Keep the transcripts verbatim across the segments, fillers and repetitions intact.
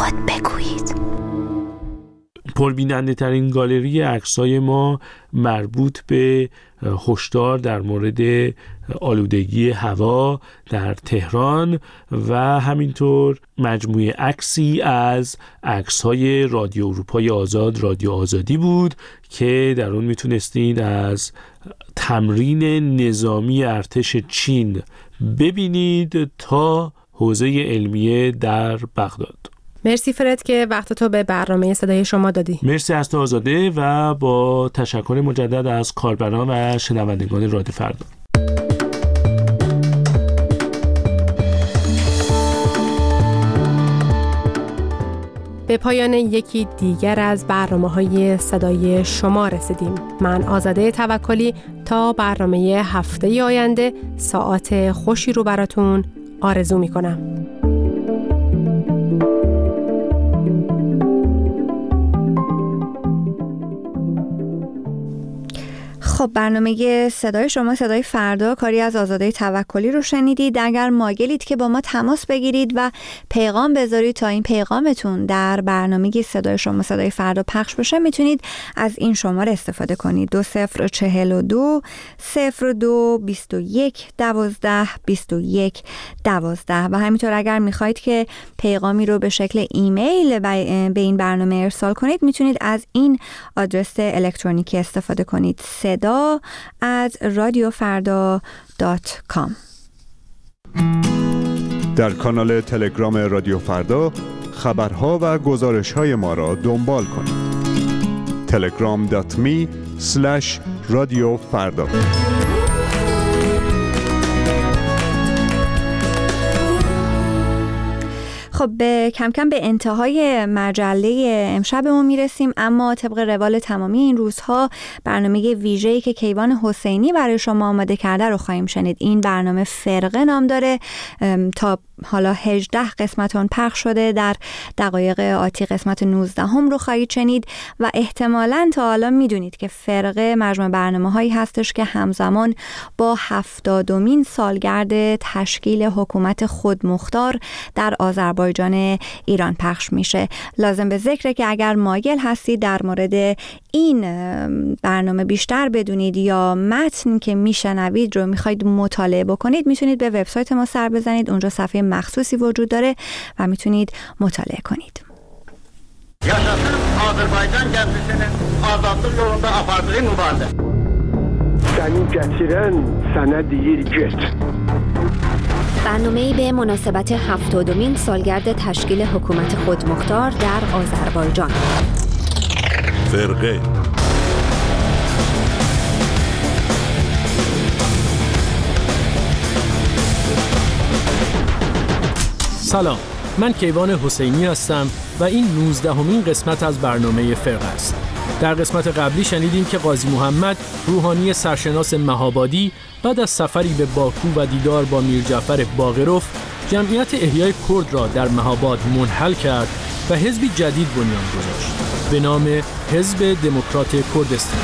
خود بگویید. پربیننده ترین گالری عکسای ما مربوط به هشدار در مورد آلودگی هوا در تهران و همینطور مجموعه عکسی از عکس‌های رادیو اروپای آزاد، رادیو آزادی بود که در اون میتونستید از تمرین نظامی ارتش چین ببینید تا حوزه علمیه در بغداد. مرسی فرد که وقت تو به برنامه صدای شما دادی. مرسی از تو آزاده و با تشکر مجدد از کاربران و شنوندگان رادیو فردا. به پایان یکی دیگر از برنامه‌های صدای شما رسیدیم. من آزاده توکلی تا برنامه هفته آینده ساعات خوشی رو براتون آرزو می‌کنم. خب برنامه صدای شما صدای فردا کاری از آزاده توکلی رو شنیدید. اگر مایلید که با ما تماس بگیرید و پیغام بذارید تا این پیغامتون در برنامه صدای شما صدای فردا پخش بشه، میتونید از این شماره استفاده کنید: دو صفر چهل و دو صفر دو بیست و یک دوازده بیست و یک دوازده. و همینطور اگر میخواید که پیغامی رو به شکل ایمیل به این برنامه ارسال کنید، میتونید از این آدرس الکترونیکی استفاده کنید: صدا at رادیوفردا دات کام. در کانال تلگرام رادیو فردا خبرها و گزارش‌های ما را دنبال کنید. تلگرام دات می اسلش رادیو فردا. خب به کم کم به انتهای مجله امشبمون میرسیم، اما طبق روال تمامی این روزها برنامه ویژه‌ای که کیوان حسینی برای شما آماده کرده رو خواهیم شنید. این برنامه فرقه نام داره. تا حالا هجده قسمت اون پخش شده. در دقایق آتی قسمت نوزده هم رو خواهید شنید و احتمالاً تا حالا میدونید که فرقه مجموعه برنامه هایی هستش که همزمان با هفتادمین سالگرد تشکیل حکومت خودمختار در آذربایجان ایران پخش میشه. لازم به ذکره که اگر مایل هستید در مورد این برنامه بیشتر بدونید یا متن که میشنوید رو میخواید مطالعه بکنید، میتونید به وبسایت ما سر بزنید. اونجا صفحه مخصوصی وجود داره و میتونید مطالعه کنید. Yaşasın Azərbaycan gənclərinin azadlıq yolunda apardığı mübarizə. Səni gətirən sənə deyir get. برنامه‌ای به مناسبت هفتادمین سالگرد تشکیل حکومت خودمختار در آذربایجان. فرقه سلام، من کیوان حسینی هستم و این نوزدهمین قسمت از برنامه فرقه است. در قسمت قبلی شنیدیم که قاضی محمد، روحانی سرشناس مهابادی، بعد از سفری به باکو و دیدار با میر جعفر باقروف، جمعیت احیای کرد را در مهاباد منحل کرد و حزبی جدید بنیان گذاشت به نام حزب دموکرات کردستان.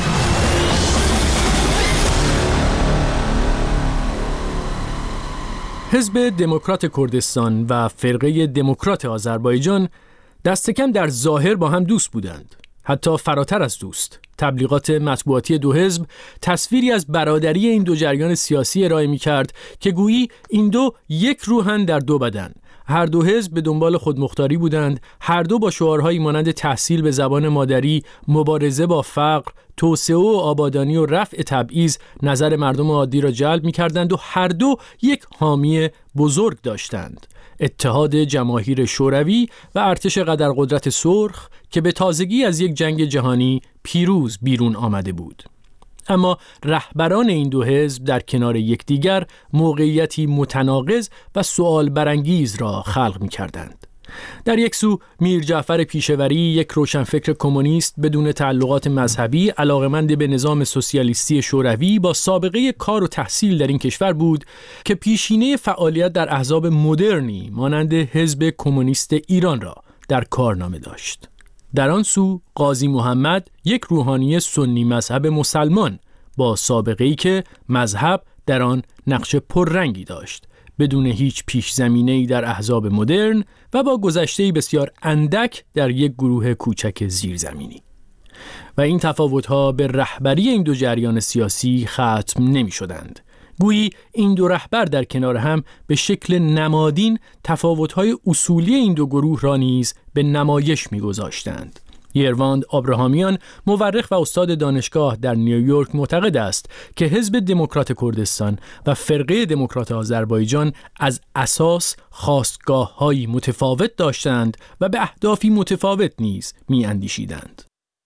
حزب دموکرات کردستان و فرقه دموکرات آذربایجان دست کم در ظاهر با هم دوست بودند، حتی فراتر از دوست. تبلیغات مطبوعاتی دو حزب تصویری از برادری این دو جریان سیاسی ارائه می‌کرد که گویی این دو یک روحن در دو بدن. هر دو حزب به دنبال خودمختاری بودند، هر دو با شعارهایی مانند تحصیل به زبان مادری، مبارزه با فقر، توسعه و آبادانی و رفع تبعیض نظر مردم عادی را جلب می‌کردند و هر دو یک حامی بزرگ داشتند: اتحاد جماهیر شوروی و ارتش قدرقدرت سرخ که به تازگی از یک جنگ جهانی پیروز بیرون آمده بود. اما رهبران این دو حزب در کنار یکدیگر موقعیتی متناقض و سؤال برانگیز را خلق می‌کردند. در یک سو میر جعفر پیشوری، یک روشنفکر کمونیست بدون تعلقات مذهبی، علاقه‌مند به نظام سوسیالیستی شوروی با سابقه کار و تحصیل در این کشور بود که پیشینه فعالیت در احزاب مدرنی مانند حزب کمونیست ایران را در کارنامه داشت. در آن سو قاضی محمد، یک روحانی سنی مذهب مسلمان با سابقه‌ای که مذهب در آن نقش پررنگی داشت، بدون هیچ پیش زمینه‌ای در احزاب مدرن و با گذشته‌ای بسیار اندک در یک گروه کوچک زیرزمینی. و این تفاوت‌ها به رهبری این دو جریان سیاسی ختم نمی‌شدند. گویی این دو رهبر در کنار هم به شکل نمادین تفاوت‌های اصولی این دو گروه را نیز به نمایش می‌گذاشتند. یرواند آبراهامیان، مورخ و استاد دانشگاه در نیویورک، معتقد است که حزب دموکرات کردستان و فرقه دموکرات آذربایجان از اساس خواستگاه‌هایی متفاوت داشتند و به اهدافی متفاوت نیز می‌اندیشیدند.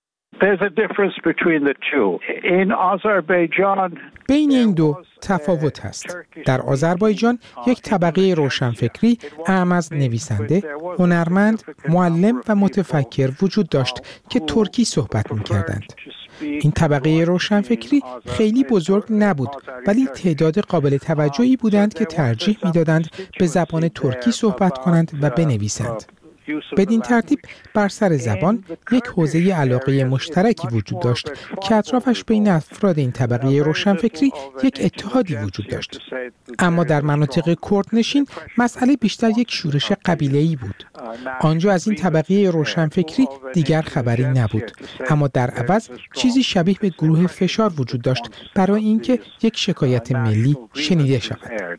بین این دو تفاوت هست. در آذربایجان یک طبقه روشنفکری اعم از نویسنده، هنرمند، معلم و متفکر وجود داشت که ترکی صحبت می‌کردند. این طبقه روشنفکری خیلی بزرگ نبود، ولی تعداد قابل توجهی بودند که ترجیح می‌دادند به زبان ترکی صحبت کنند و بنویسند. بدین ترتیب بر سر زبان یک حوزه علاقه مشترکی وجود داشت که اطرافش بین افراد این طبقه روشنفکری یک اتحادی وجود داشت. اما در مناطق کردنشین مسئله بیشتر یک شورش قبیله‌ای بود. آنجا از این طبقه روشنفکری دیگر خبری نبود، اما در عوض چیزی شبیه به گروه فشار وجود داشت برای اینکه یک شکایت ملی شنیده شود.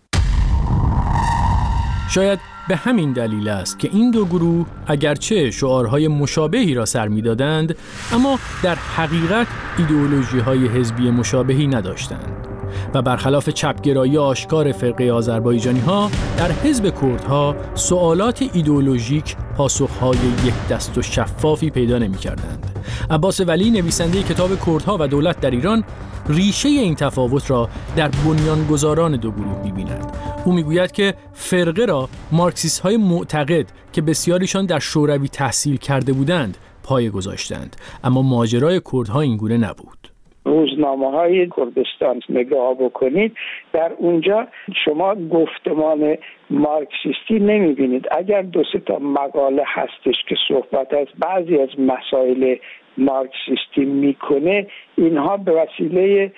شاید به همین دلیل است که این دو گروه اگرچه شعارهای مشابهی را سر می‌دادند، اما در حقیقت ایدئولوژی‌های حزبی مشابهی نداشتند و برخلاف چپگرایی آشکار فرقه آذربایجانی‌ها، در حزب کردها سوالات ایدئولوژیک پاسخ‌های یک دست و شفافی پیدا نمی‌کردند. عباس ولی، نویسنده کتاب کردها و دولت در ایران، ریشه این تفاوت را در بنیانگذاران دو گروه می‌بیند. او میگوید که فرقه را مارکسیست‌های معتقد که بسیاریشان در شوروی تحصیل کرده بودند پایه گذاشتند، اما ماجرای کردها اینگونه نبود. روزنامه‌های کردستان نگاه بکنید، در اونجا شما گفتمان مارکسیستی نمی‌بینید. اگر دو سه تا مقاله هستش که صحبت از بعضی از مسائل مارکسیستی میکنه، اینها به وسیله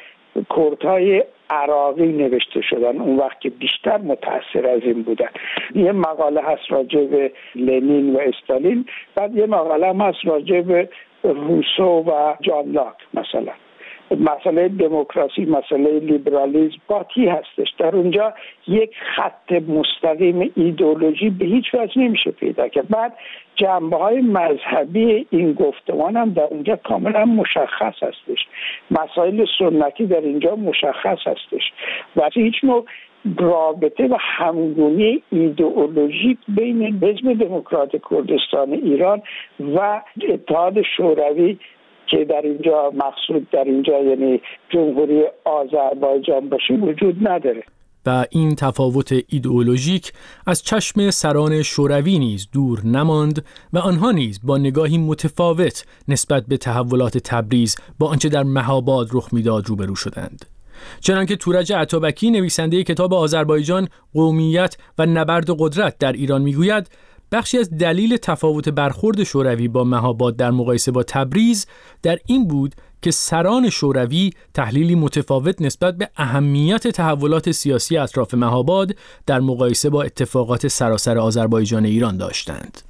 کردهای عراقی نوشته شدن، اون وقت که بیشتر متأثر از این بودن. یه مقاله هست راجع به لنین و استالین، بعد یه مقاله هم هست راجع به روسو و جان لاک. مثلا مسئله دموکراسی، مسئله لیبرالیسم قاطی هستش. در اونجا یک خط مستقیم ایدئولوژی به هیچ وجه نمیشه پیدا کرد. بعد جنبه‌های مذهبی این گفتمان هم در اونجا کاملا مشخص هستش. مسائل سنتی در اینجا مشخص هستش و هیچ نوع رابطه و همگونی ایدئولوژیک بین حزب دموکرات کردستان ایران و اتحاد شوروی که در اینجا مقصود در اینجا یعنی جمهوری آذربایجان باشه وجود نداره. و این تفاوت ایدئولوژیک از چشم سران شوروی نیز دور نماند و آنها نیز با نگاهی متفاوت نسبت به تحولات تبریز با آنچه در مهاباد رخ میداد روبرو شدند. چنانکه تورج عطابکی، نویسنده کتاب آذربایجان، قومیت و نبرد قدرت در ایران میگوید، بخشی از دلیل تفاوت برخورد شوروی با مهاباد در مقایسه با تبریز در این بود که سران شوروی تحلیلی متفاوت نسبت به اهمیت تحولات سیاسی اطراف مهاباد در مقایسه با اتفاقات سراسر آذربایجان ایران داشتند.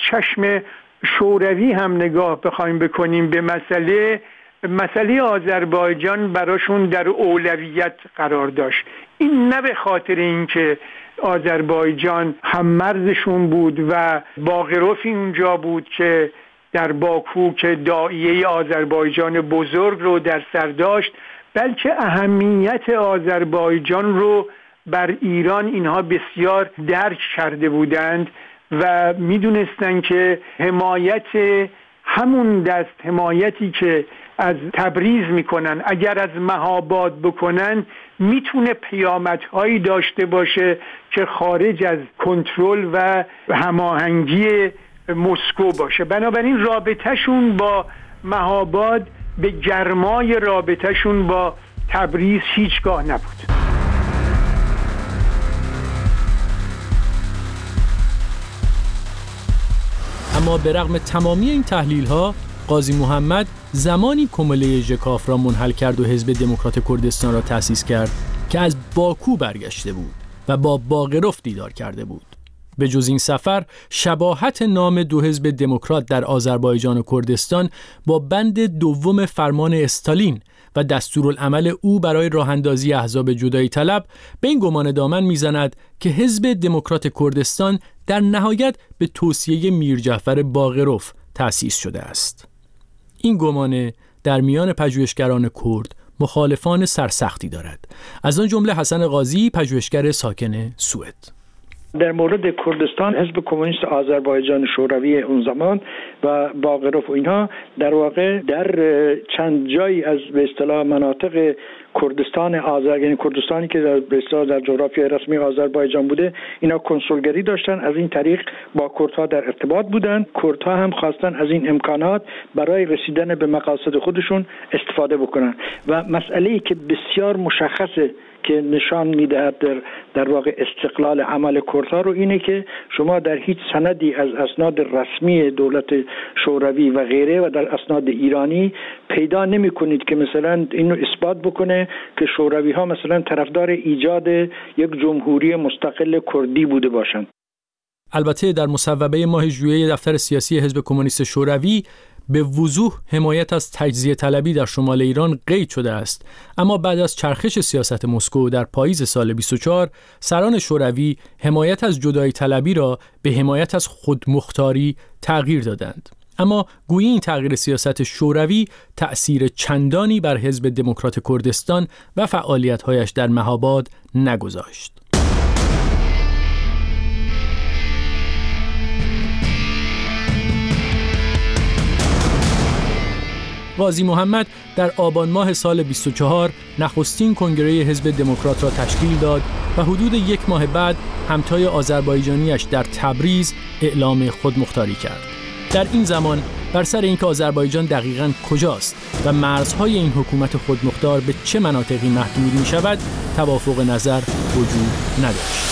چشم شوروی هم نگاه بخوایم بکنیم به مسئله مسئله آذربایجان براشون در اولویت قرار داشت. این نه به خاطر اینکه آذربایجان هم مرزشون بود و باغروفی اونجا بود که در باکو که داعیه آذربایجان بزرگ رو در سر داشت، بلکه اهمیت آذربایجان رو بر ایران اینها بسیار درک کرده بودند و میدونستن که حمایت همون دست حمایتی که از تبریز میکنن اگر از مهاباد بکنن میتونه پیامدهایی داشته باشه که خارج از کنترل و هماهنگی مسکو باشه. بنابراین رابطهشون با مهاباد به گرمای رابطهشون با تبریز هیچگاه نبود. اما به رغم تمامی این تحلیل‌ها، قاضی محمد زمانی کمله ژکاف را منحل کرد و حزب دموکرات کردستان را تأسیس کرد که از باکو برگشته بود و با باقرف دیدار کرده بود. به جز این سفر، شباهت نام دو حزب دموکرات در آذربایجان و کردستان با بند دوم فرمان استالین و دستورالعمل او برای راه‌اندازی احزاب جدایی طلب به این گمان دامن میزند که حزب دموکرات کردستان در نهایت به توصیه میرجعفر باقرف تأسیس شده است. این گمان در میان پژوهشگران کرد مخالفان سرسختی دارد. از آن جمله حسن قاضی، پژوهشگر ساکن سوئد. در مورد کردستان، حزب کمونیست آذربایجان شوروی اون زمان و باقرف و اینها در واقع در چند جایی از به اصطلاح مناطق کردستان آذر، یعنی کردستانی که به اصطلاح در جغرافیای رسمی آذربایجان بوده، اینا کنسولگری داشتن، از این طریق با کردها در ارتباط بودن. کردها هم خواستن از این امکانات برای رسیدن به مقاصد خودشون استفاده بکنن و مسئله‌ای که بسیار مشخصه که نشان میدهد در در واقع استقلال عمل کردها رو اینه که شما در هیچ سندی از اسناد رسمی دولت شوروی و غیره و در اسناد ایرانی پیدا نمی کنید که مثلا اینو اثبات بکنه که شوروی ها مثلا طرفدار ایجاد یک جمهوری مستقل کردی بوده باشند. البته در مصوبه ماه ژوئیه دفتر سیاسی حزب کمونیست شوروی به وضوح حمایت از تجزیه طلبی در شمال ایران قید شده است، اما بعد از چرخش سیاست مسکو در پاییز سال بیست و چهار، سران شوروی حمایت از جدایی طلبی را به حمایت از خودمختاری تغییر دادند. اما گویی این تغییر سیاست شوروی تأثیر چندانی بر حزب دموکرات کردستان و فعالیت‌هایش در مهاباد نگذاشت. قاضی محمد در آبان ماه سال بیست و چهار نخستین کنگره حزب دموکرات را تشکیل داد و حدود یک ماه بعد همتای آذربایجانیش در تبریز اعلام خودمختاری کرد. در این زمان بر سر اینکه آذربایجان دقیقاً کجاست و مرزهای این حکومت خودمختار به چه مناطقی محدود می شود توافق نظر وجود نداشت.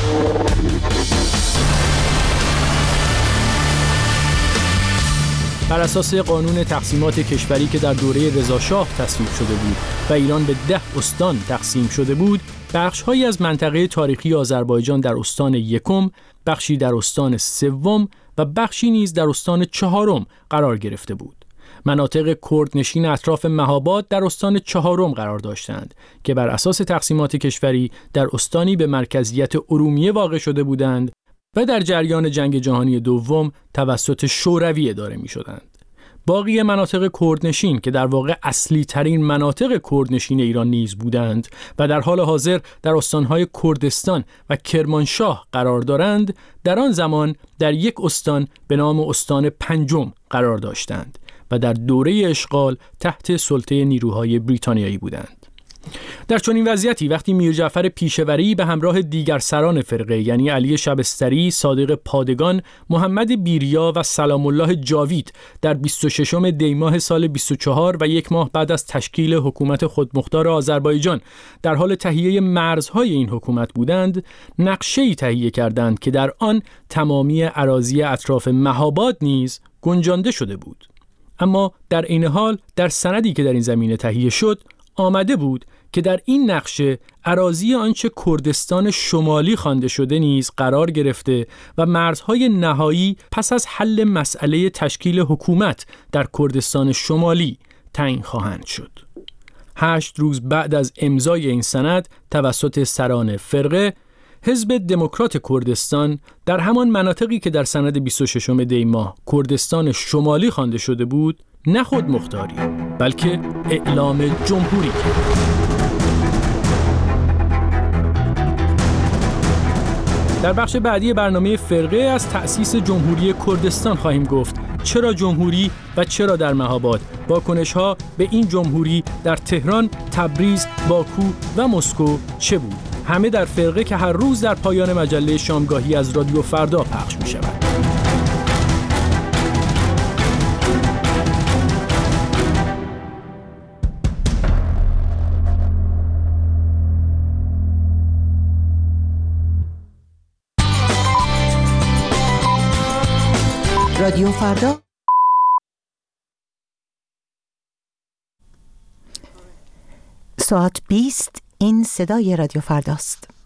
بر اساس قانون تقسیمات کشوری که در دوره رضاشاه تصویب شده بود و ایران به ده استان تقسیم شده بود، بخش‌هایی از منطقه تاریخی آذربایجان در استان یکم، بخشی در استان سوم و بخشی نیز در استان چهارم قرار گرفته بود. مناطق کردنشین اطراف مهاباد در استان چهارم قرار داشتند که بر اساس تقسیمات کشوری در استانی به مرکزیت ارومیه واقع شده بودند و در جریان جنگ جهانی دوم توسط شوروی اداره می شدند. باقی مناطق کردنشین که در واقع اصلی ترین مناطق کردنشین ایران نیز بودند و در حال حاضر در استانهای کردستان و کرمانشاه قرار دارند، در آن زمان در یک استان به نام استان پنجم قرار داشتند و در دوره اشغال تحت سلطه نیروهای بریتانیایی بودند. در چنین وضعیتی وقتی میرجعفر پیشوری به همراه دیگر سران فرقه یعنی علی شبستری، صادق پادگان، محمد بیریا و سلام الله جاوید در بیست و ششم دی ماه سال بیست و چهار و یک ماه بعد از تشکیل حکومت خودمختار آذربایجان در حال تهیه مرزهای این حکومت بودند، نقشه‌ای تهیه کردند که در آن تمامی اراضی اطراف مهاباد نیز گنجانده شده بود. اما در این حال در سندی که در این زمینه تهیه شد آمده بود که در این نقشه اراضی آنچه کردستان شمالی خوانده شده نیز قرار گرفته و مرزهای نهایی پس از حل مسئله تشکیل حکومت در کردستان شمالی تعیین خواهند شد. هشت روز بعد از امضای این سند توسط سران فرقه، حزب دموکرات کردستان در همان مناطقی که در سند بیست و ششم دی ماه کردستان شمالی خوانده شده بود، نه خود مختاری بلکه اعلام جمهوری کرد. در بخش بعدی برنامه فرقه از تأسیس جمهوری کردستان خواهیم گفت. چرا جمهوری و چرا در مهاباد؟ واکنش‌ها به این جمهوری در تهران، تبریز، باکو و مسکو چه بود؟ همه در فرقه که هر روز در پایان مجله شامگاهی از رادیو فردا پخش می شود. رادیو فردا ساعت بیست، این صدای رادیو فرداست.